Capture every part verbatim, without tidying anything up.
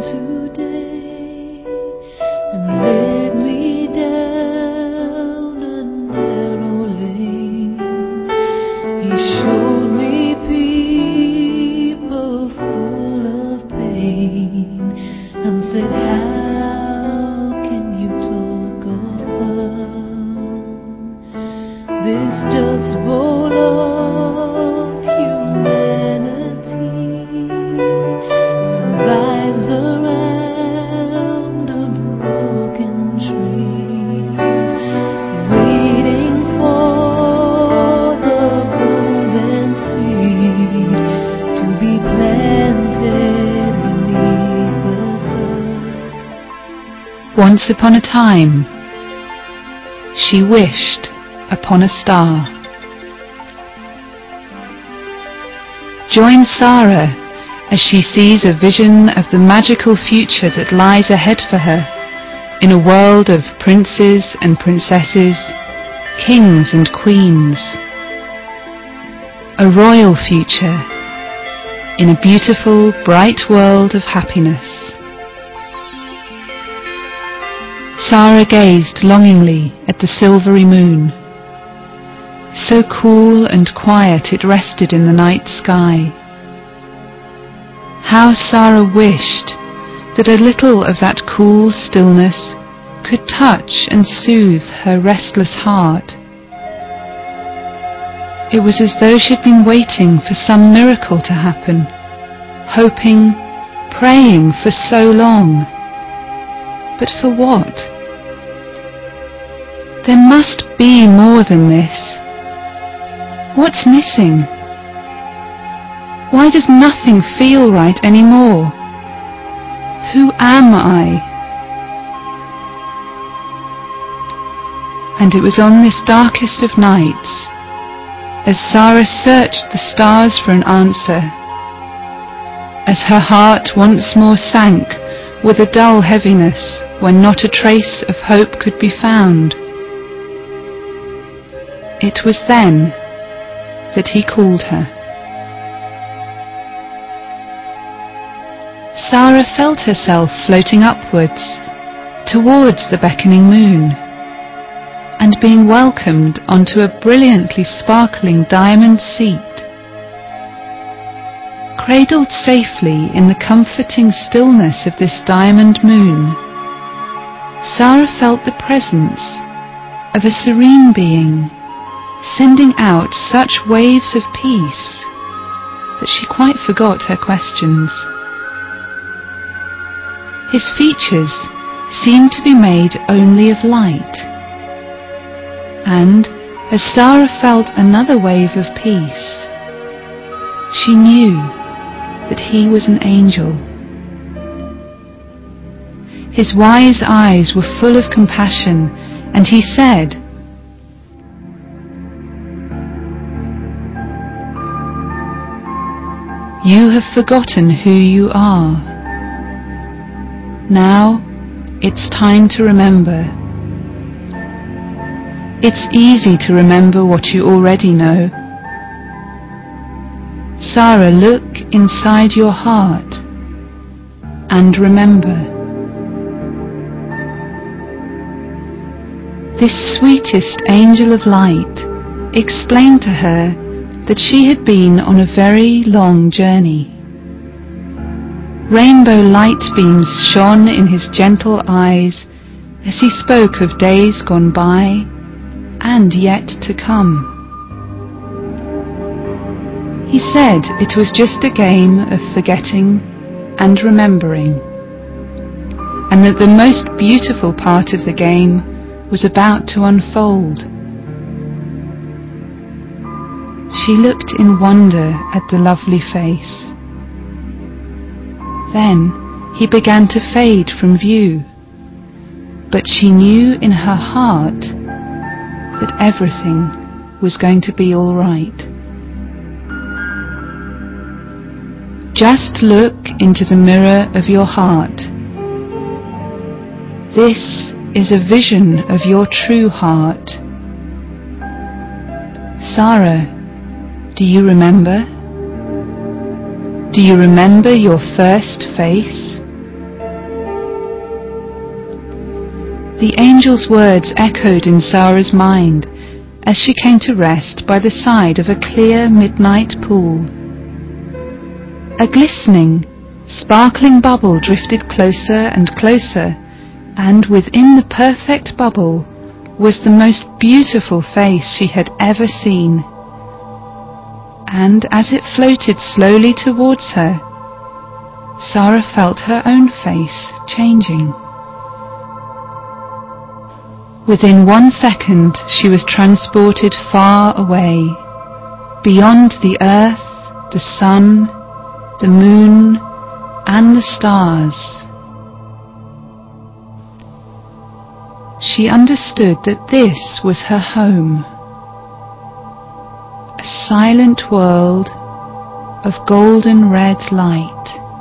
today and led me down a narrow lane. He showed me people full of pain and said, how can you talk of fun? This dust bowl of humanity survives around a broken tree, waiting for the golden seed to be planted beneath the sun. Once upon a time, she wished upon a star. Join Sarah as she sees a vision of the magical future that lies ahead for her in a world of princes and princesses, kings and queens. A royal future in a beautiful, bright world of happiness. Sarah gazed longingly at the silvery moon. So cool and quiet it rested in the night sky. How Sarah wished that a little of that cool stillness could touch and soothe her restless heart. It was as though she'd been waiting for some miracle to happen, hoping, praying for so long. But for what? There must be more than this. What's missing? Why does nothing feel right anymore? Who am I? And it was on this darkest of nights, as Sarah searched the stars for an answer, as her heart once more sank with a dull heaviness when not a trace of hope could be found. It was then that he called her. Sarah felt herself floating upwards, towards the beckoning moon, and being welcomed onto a brilliantly sparkling diamond seat. Cradled safely in the comforting stillness of this diamond moon, Sarah felt the presence of a serene being, sending out such waves of peace that she quite forgot her questions. His features seemed to be made only of light, and as Sarah felt another wave of peace, she knew that he was an angel. His wise eyes were full of compassion, and he said, "You have forgotten who you are. Now it's time to remember. It's easy to remember what you already know. Sarah, look inside your heart and remember." This sweetest angel of light explained to her that she had been on a very long journey. Rainbow light beams shone in his gentle eyes as he spoke of days gone by and yet to come. He said it was just a game of forgetting and remembering, and that the most beautiful part of the game was about to unfold. She looked in wonder at the lovely face. Then he began to fade from view, but she knew in her heart that everything was going to be all right. Just look into the mirror of your heart. This is a vision of your true heart. Sarah, do you remember? Do you remember your first face? The angel's words echoed in Sarah's mind as she came to rest by the side of a clear midnight pool. A glistening, sparkling bubble drifted closer and closer, and within the perfect bubble was the most beautiful face she had ever seen. And as it floated slowly towards her, Sarah felt her own face changing. Within one second she was transported far away, beyond the earth, the sun, the moon, and the stars. She understood that this was her home, a silent world of golden red light.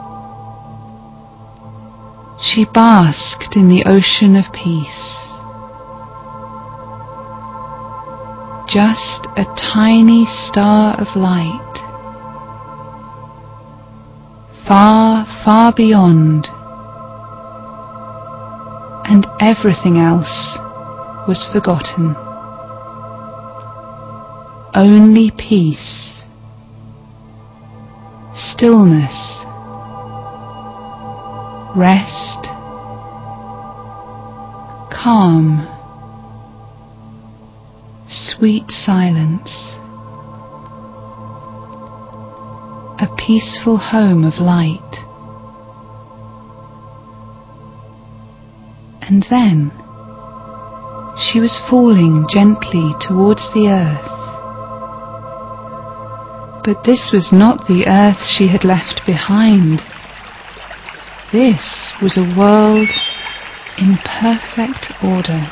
She basked in the ocean of peace. Just a tiny star of light, far, far beyond, and everything else was forgotten. Only peace, stillness, rest, calm, sweet silence, a peaceful home of light. And then she was falling gently towards the earth. But this was not the earth she had left behind. This was a world in perfect order.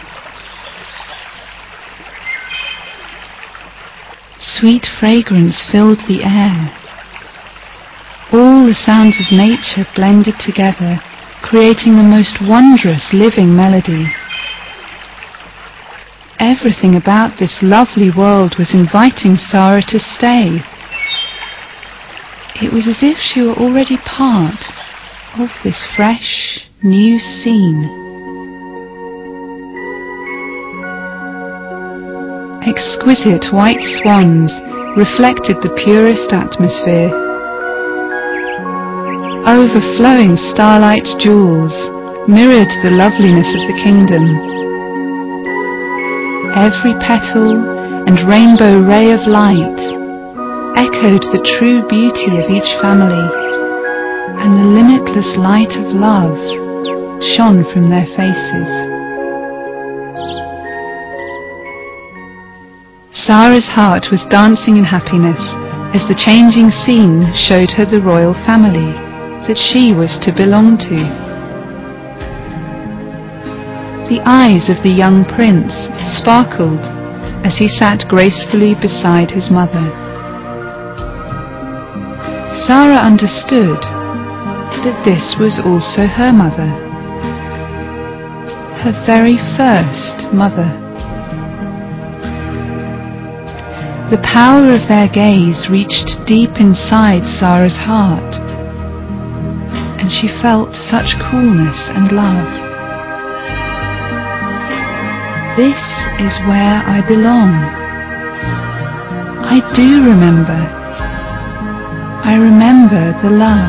Sweet fragrance filled the air. All the sounds of nature blended together, creating the most wondrous living melody. Everything about this lovely world was inviting Sarah to stay. It was as if she were already part of this fresh, new scene. Exquisite white swans reflected the purest atmosphere. Overflowing starlight jewels mirrored the loveliness of the kingdom. Every petal and rainbow ray of light echoed the true beauty of each family, and the limitless light of love shone from their faces. Sarah's heart was dancing in happiness as the changing scene showed her the royal family that she was to belong to. The eyes of the young prince sparkled as he sat gracefully beside his mother. Sarah understood that this was also her mother, her very first mother. The power of their gaze reached deep inside Sarah's heart, and she felt such coolness and love. This is where I belong. I do remember. I remember the love.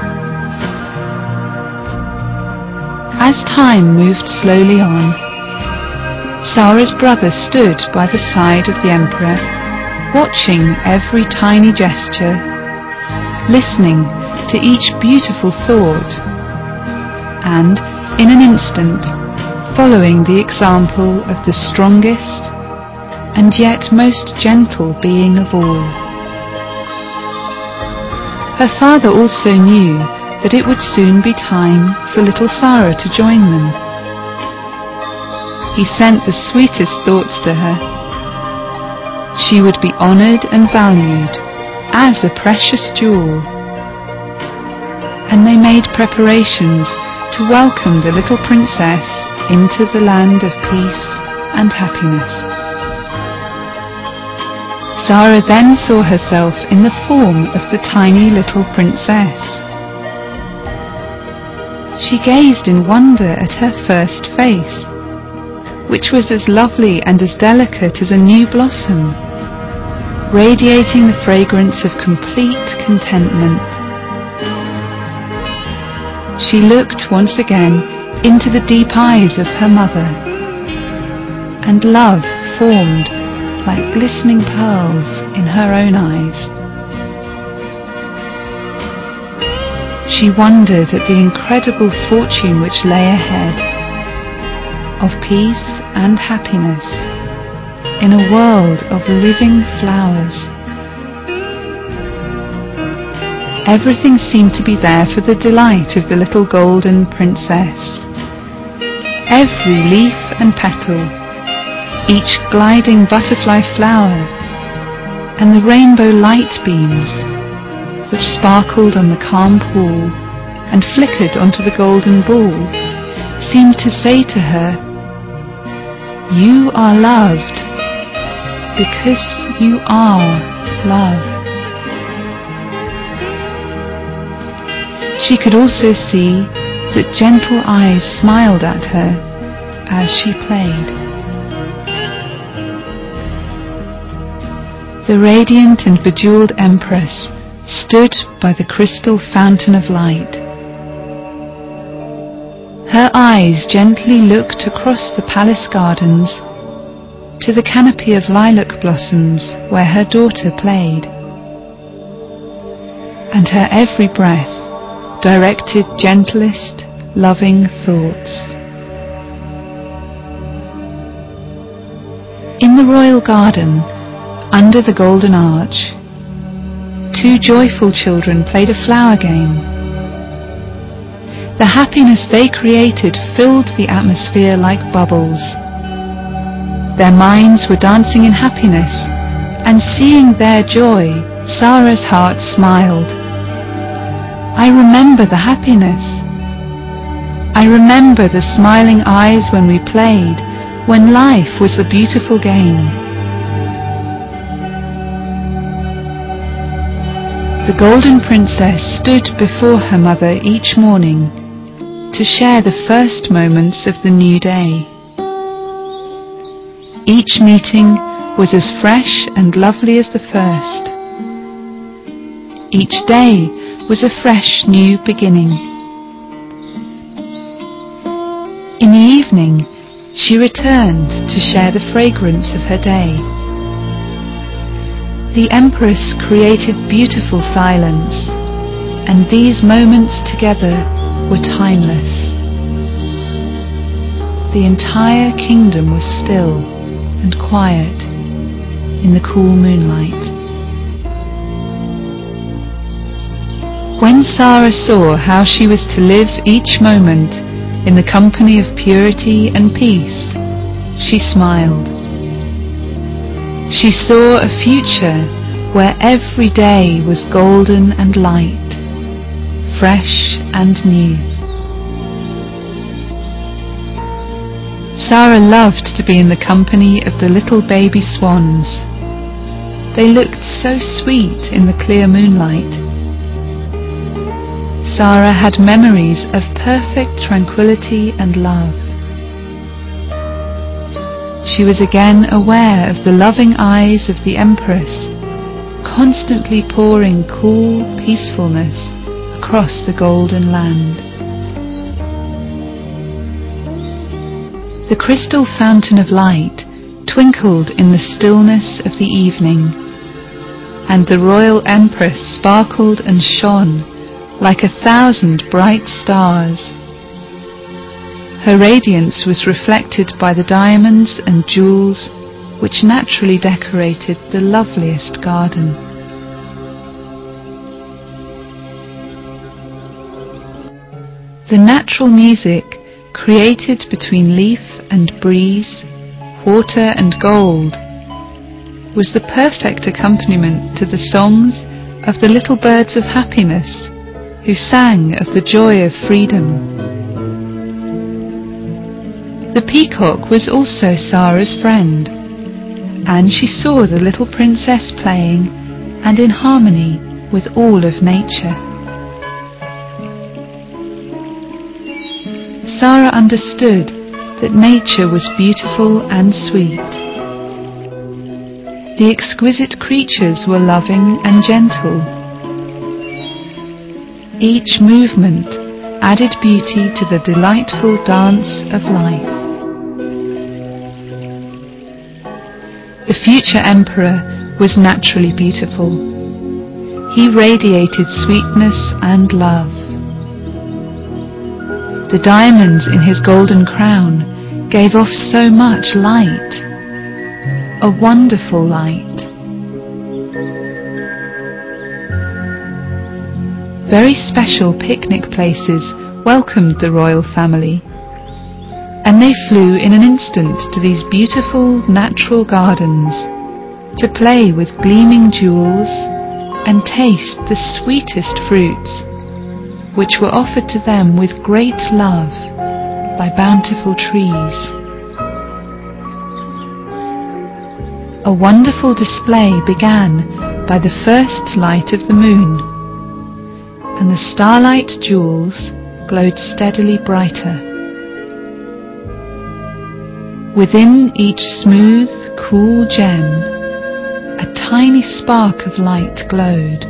As time moved slowly on, Sarah's brother stood by the side of the emperor, watching every tiny gesture, listening to each beautiful thought, and, in an instant, following the example of the strongest and yet most gentle being of all. Her father also knew that it would soon be time for little Sarah to join them. He sent the sweetest thoughts to her. She would be honoured and valued as a precious jewel, and they made preparations to welcome the little princess into the land of peace and happiness. Sarah then saw herself in the form of the tiny little princess. She gazed in wonder at her first face, which was as lovely and as delicate as a new blossom, radiating the fragrance of complete contentment. She looked once again into the deep eyes of her mother, and love formed like glistening pearls in her own eyes. She wondered at the incredible fortune which lay ahead, of peace and happiness in a world of living flowers. Everything seemed to be there for the delight of the little golden princess. Every leaf and petal, each gliding butterfly flower, and the rainbow light beams which sparkled on the calm pool and flickered onto the golden ball, seemed to say to her, "You are loved because you are love." She could also see that gentle eyes smiled at her as she played. The radiant and bejeweled Empress stood by the crystal fountain of light. Her eyes gently looked across the palace gardens to the canopy of lilac blossoms where her daughter played, and her every breath directed gentlest, loving thoughts. In the royal garden, under the golden arch, two joyful children played a flower game. The happiness they created filled the atmosphere like bubbles. Their minds were dancing in happiness, and seeing their joy, Sara's heart smiled. I remember the happiness. I remember the smiling eyes when we played, when life was a beautiful game. The Golden Princess stood before her mother each morning to share the first moments of the new day. Each meeting was as fresh and lovely as the first. Each day was a fresh new beginning. In the evening, she returned to share the fragrance of her day. The Empress created beautiful silence, and these moments together were timeless. The entire kingdom was still and quiet in the cool moonlight. When Sara saw how she was to live each moment in the company of purity and peace, she smiled. She saw a future where every day was golden and light, fresh and new. Sara loved to be in the company of the little baby swans. They looked so sweet in the clear moonlight. Sara had memories of perfect tranquility and love. She was again aware of the loving eyes of the Empress, constantly pouring cool peacefulness across the golden land. The crystal fountain of light twinkled in the stillness of the evening, and the royal Empress sparkled and shone like a thousand bright stars. Her radiance was reflected by the diamonds and jewels which naturally decorated the loveliest garden. The natural music created between leaf and breeze, water and gold, was the perfect accompaniment to the songs of the little birds of happiness who sang of the joy of freedom. The peacock was also Sara's friend, and she saw the little princess playing and in harmony with all of nature. Sara understood that nature was beautiful and sweet. The exquisite creatures were loving and gentle. Each movement added beauty to the delightful dance of life. The future emperor was naturally beautiful. He radiated sweetness and love. The diamonds in his golden crown gave off so much light, a wonderful light. Very special picnic places welcomed the royal family, and they flew in an instant to these beautiful natural gardens to play with gleaming jewels and taste the sweetest fruits, which were offered to them with great love by bountiful trees. A wonderful display began by the first light of the moon, and the starlight jewels glowed steadily brighter. Within each smooth, cool gem, a tiny spark of light glowed.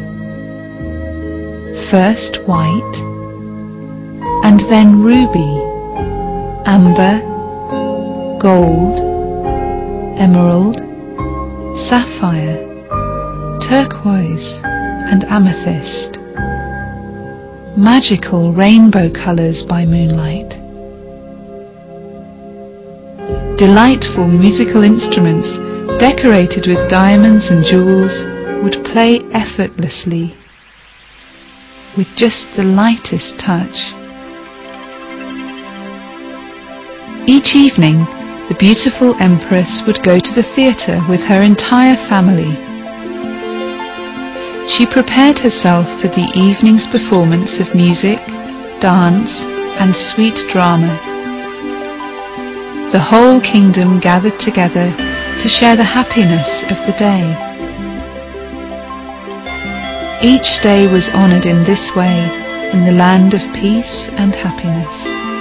First white, and then ruby, amber, gold, emerald, sapphire, turquoise, and amethyst. Magical rainbow colours by moonlight. Delightful musical instruments decorated with diamonds and jewels would play effortlessly with just the lightest touch. Each evening, the beautiful empress would go to the theatre with her entire family. She prepared herself for the evening's performance of music, dance, and sweet drama. The whole kingdom gathered together to share the happiness of the day. Each day was honoured in this way in the land of peace and happiness.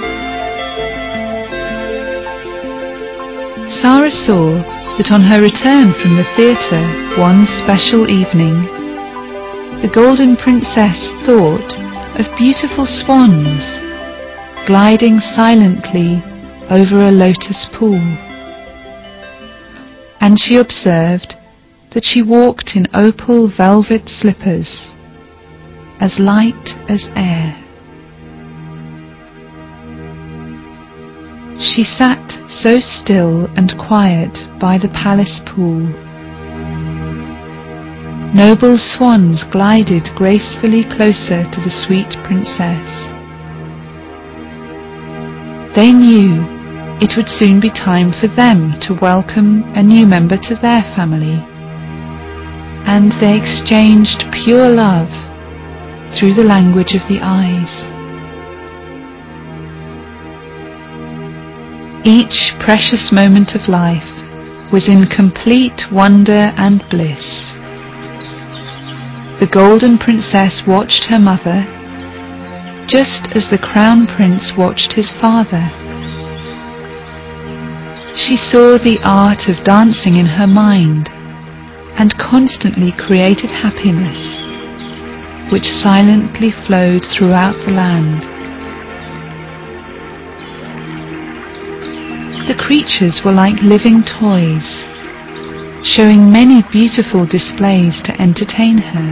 Sara saw that on her return from the theatre one special evening, the Golden Princess thought of beautiful swans gliding silently over a lotus pool, and she observed that she walked in opal velvet slippers, as light as air. She sat so still and quiet by the palace pool. Noble swans glided gracefully closer to the sweet princess. They knew it would soon be time for them to welcome a new member to their family, and they exchanged pure love through the language of the eyes. Each precious moment of life was in complete wonder and bliss. The Golden Princess watched her mother, just as the Crown Prince watched his father. She saw the art of dancing in her mind and constantly created happiness, which silently flowed throughout the land. The creatures were like living toys, showing many beautiful displays to entertain her.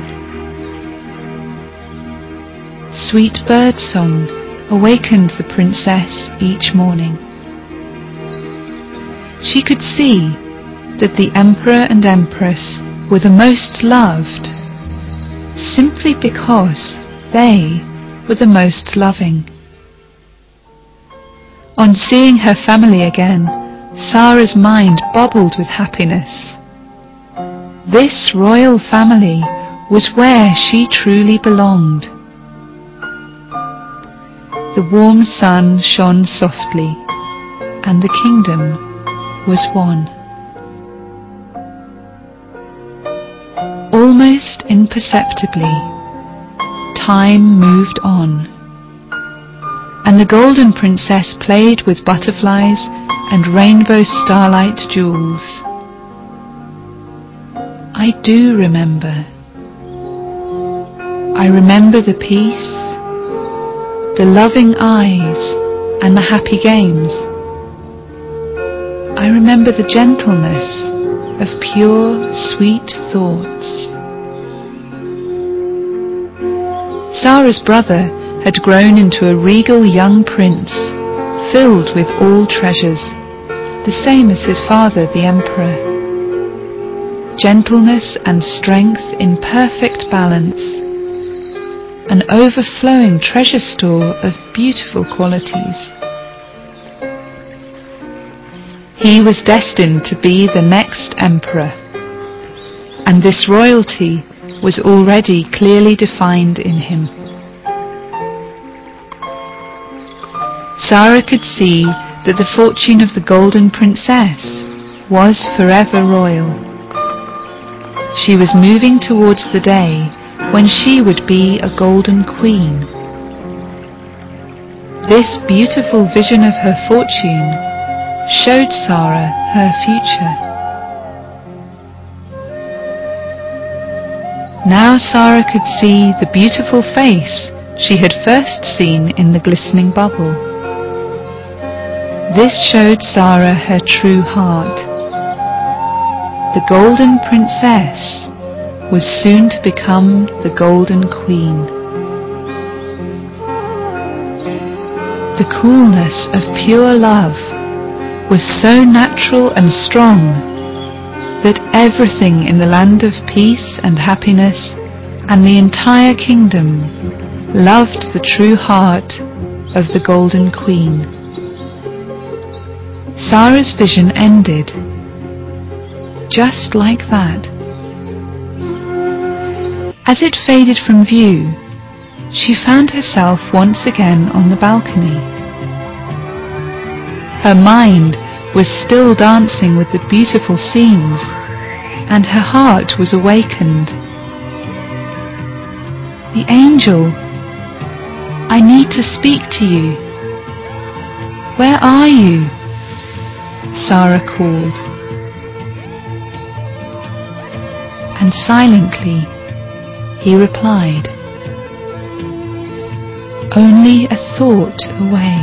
Sweet birdsong awakened the princess each morning. She could see that the emperor and empress were the most loved, simply because they were the most loving. On seeing her family again, Sara's mind bubbled with happiness. This royal family was where she truly belonged. The warm sun shone softly, and the kingdom was one. Almost imperceptibly, time moved on. and the Golden Princess played with butterflies and rainbow starlight jewels. I do remember. I remember the peace, the loving eyes, and the happy games. I remember the gentleness of pure, sweet thoughts. Sarah's brother had grown into a regal young prince, filled with all treasures, the same as his father, the emperor. Gentleness and strength in perfect balance, an overflowing treasure store of beautiful qualities. He was destined to be the next emperor, and this royalty was already clearly defined in him. Sarah could see that the fortune of the Golden Princess was forever royal. She was moving towards the day when she would be a Golden Queen. This beautiful vision of her fortune showed Sarah her future. Now Sarah could see the beautiful face she had first seen in the glistening bubble. This showed Sarah her true heart. The Golden Princess was soon to become the Golden Queen. The coolness of pure love was so natural and strong that everything in the land of peace and happiness and the entire kingdom loved the true heart of the Golden Queen. Sarah's vision ended, just like that. As it faded from view, she found herself once again on the balcony. Her mind was still dancing with the beautiful scenes, and her heart was awakened. The angel, I need to speak to you. Where are you? Sarah called. And silently he replied, only a thought away.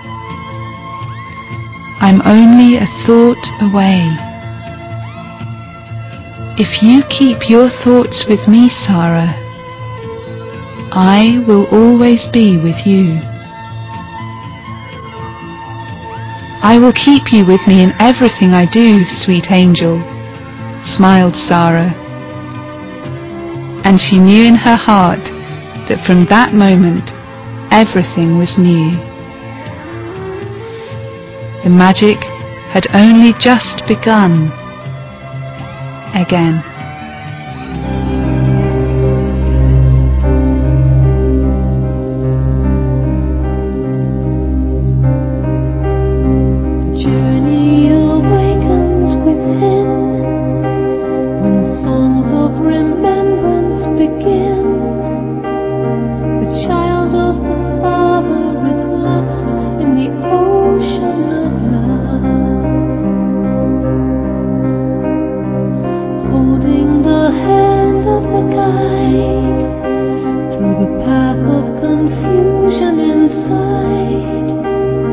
I'm only a thought away. If you keep your thoughts with me, Sarah, I will always be with you. I will keep you with me in everything I do, sweet angel, smiled Sarah. And she knew in her heart that from that moment everything was new. The magic had only just begun again.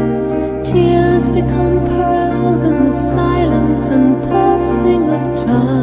Tears become pearls in the silence and passing of time.